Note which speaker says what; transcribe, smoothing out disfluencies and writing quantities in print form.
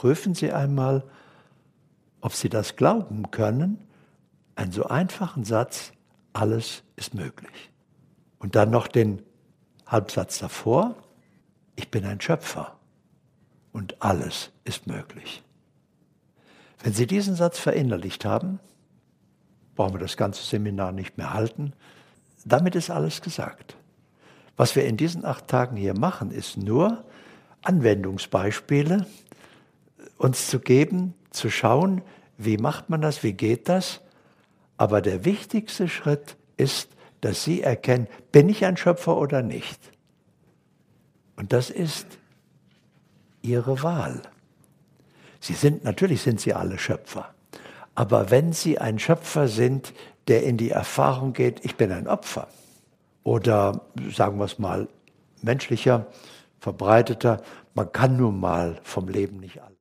Speaker 1: prüfen Sie einmal, ob Sie das glauben können, einen so einfachen Satz, alles ist möglich. Und dann noch den Halbsatz davor, ich bin ein Schöpfer und alles ist möglich. Wenn Sie diesen Satz verinnerlicht haben, brauchen wir das ganze Seminar nicht mehr halten. Damit ist alles gesagt. Was wir in diesen 8 Tagen hier machen, ist nur Anwendungsbeispiele uns zu geben, zu schauen, wie macht man das, wie geht das. Aber der wichtigste Schritt ist, dass Sie erkennen, bin ich ein Schöpfer oder nicht? Und das ist Ihre Wahl. Natürlich sind Sie alle Schöpfer. Aber wenn Sie ein Schöpfer sind, der in die Erfahrung geht, ich bin ein Opfer, oder sagen wir es mal menschlicher, verbreiteter, man kann nun mal vom Leben nicht alles.